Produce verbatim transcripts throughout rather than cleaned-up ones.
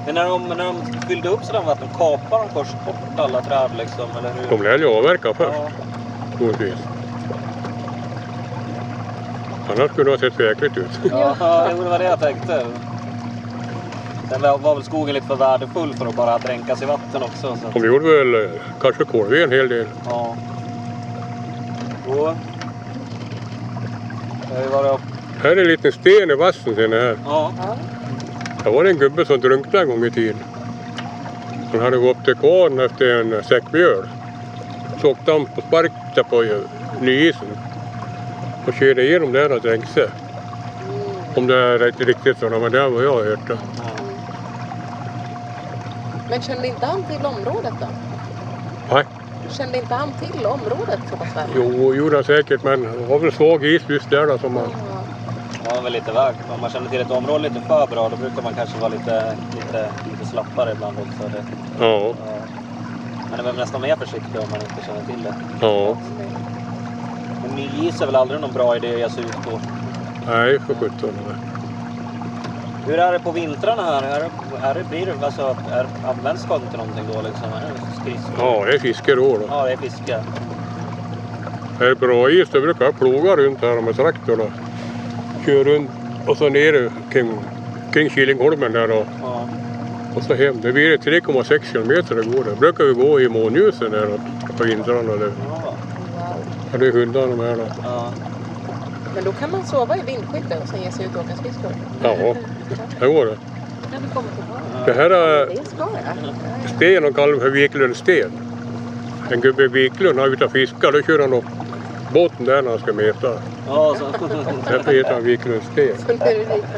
Men när de, när de fyllde upp sådär vatten, kapar de först bort alla träd liksom, eller hur? De lär ju avverka först. Ja. Annars skulle det ha sett säkert ut. Ja, det var det jag tänkte. Sen var väl skogen lite för värdefull för att bara dränkas i vatten också. Så. De gjorde väl kanske korv en hel del. Ja. Jo. Det var det. Här är en liten sten i vassen sen här. Ja. Det var en gubbe som drunknade en gång i tiden. Han hade gått upp till kvarn efter en säck mjöl. Så åkte han på spark där på nyisen. Och körde igenom där och dränkte sig. Om det är inte riktigt så, men det var jag har hört det. Ja. Men kände inte han till området då? Nej. Kände inte han till området så pass väl? Jo, gjorde han säkert, men det var väl svag is just där då som man... Det var väl lite väg. Om man känner till ett område lite för bra, då brukar man kanske vara lite, lite, lite slappare ibland också. Det, Ja. ja. Men det är väl nästan mer försiktig om man inte känner till det. Ja. Men ny is är väl aldrig någon bra idé att ge sig ut på. Nej, för sjutton. Hur är det på vintrarna här? Är det, är det, blir det, alltså, är, används sjön till någonting då liksom? Är det skridskor? Ja, det är fiske då. då. Ja, det är fiske. Är det bra is, då brukar jag ploga runt här med traktor och kör runt och så ner kring, kring Killingholmen där då. Ja. Och så hem. Det blir tre komma sex kilometer det går. Det brukar vi gå i månljusen där på vintrarna. Där. Ja. Ja, det är hundarna med då. Ja. Men då kan man sova i vindskytte och sen ge sig ut och åka skridskor. Ja, det går det. När vi kommer tillbaka. Det här är Det ska jag. sten och kallar för Viklundsten. En gubbe i Viklund har ute och fiskar, då kör han upp båten där när han ska mäta. Ja, så. Därför heter han Viklundsten. Så nu är det lite mer.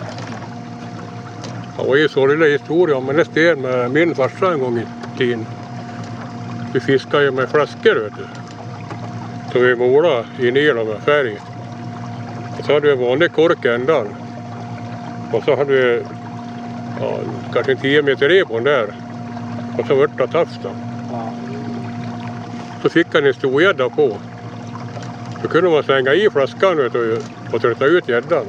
Det var ju sorglig historia om en sten med min farsa en gång i tiden. Vi fiskade ju med flaskor, vet du. Så vi målade in i dem med färg. Och så hade vi en vanlig kork ändan. Och så hade vi ja, kanske en tio meter rep på den där. Och så vart det tafs då. Ja. Så fick han en stor gädda på. Då kunde man slänga i flaskan vet du, och trötta ut gäddan.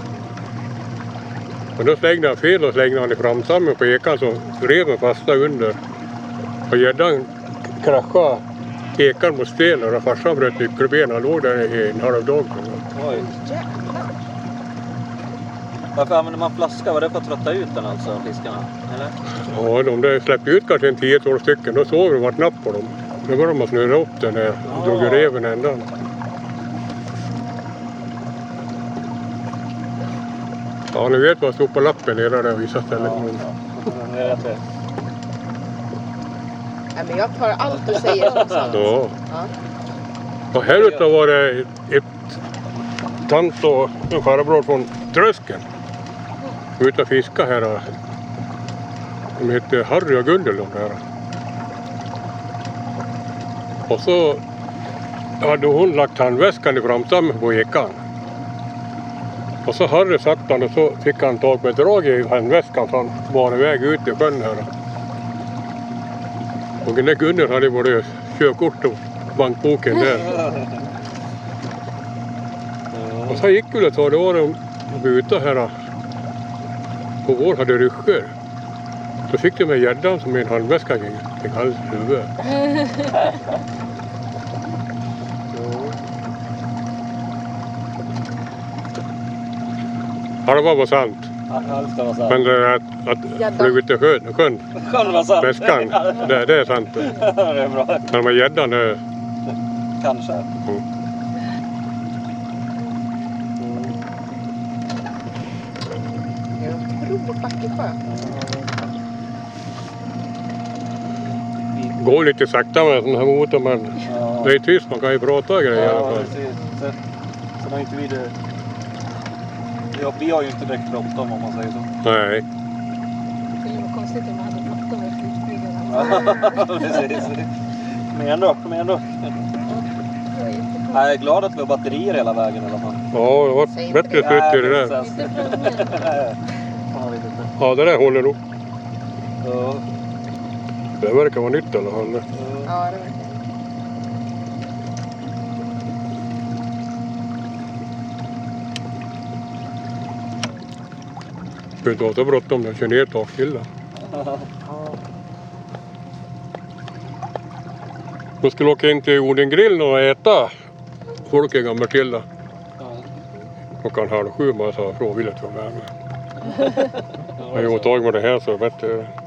Men då slängde han fel och slängde han i framsammen på ekan så reven fastnade under. Och gäddan kraschade ekan mot stenen och farsan bröt nyckelben. Han låg där i en halv dag. Oj. Varför använder man flaska? Var det för att trötta ut den alltså, fiskarna? Eller? Ja, de där släppte ut kanske en tio tolv stycken. Då såg vi vart napp på dem. Då började man snurra upp den där och drog reven ändan. Ja, ni vet vad stod på lappen nere där vissa ställen. Ja, ja. Det är rätt det. Ja, men jag tar allt du säger som sant. Ja. Ja. Och här ute var det ett tant och en farbror från Trösken. Ute och fiska här. De hette Harry och Gunnel de här. Och så hade hon lagt handväskan i framsammen på ekan. Och så Harry sagt han och så fick han tag med drag i handväskan så han var iväg ut i sjön här. Och den där Gunnel hade både körkort och bankboken där. Och så gick det ett tag, då var de ute här på vår hade ryssjor. Så fick de med gäddan som en handväska kring hans huvud. Ja, det var bara sant. Allt ska vara sant. Men det att, att flyga ut i sjön, sjön Sjön var sant. väskan, det, det är sant. Det är bra. Men med gäddan, det... Kanske. Mm. Det är en otroligt vacker sjö. Går lite sakta med sån här motor, men Ja. det är tyst, man kan ju prata grejer i alla Ja, fall. precis. Sen, sen har inte vi det... Ja, vi har ju inte direkt bråttom om man säger så. Nej. Det skulle vara konstigt om man hade bråttom efter utbyggnaden. Ja, precis. Kom igen då, kom igen då. Jag är glad att vi har batterier hela vägen i alla fall. Ja, det var bättre slut i det där. Ja, vet inte. Ja, det där håller nog. Ja. Det verkar vara nytt i alla fall. Ja, det verkar. Det behöver inte vara så bråttom, jag kör ner takskilda. De skulle åka in till Odengrillen och äta Folke och Matilda. Klockan halv sju bara sa från vill att vara med. Jag har ju tagit med det här så vet du.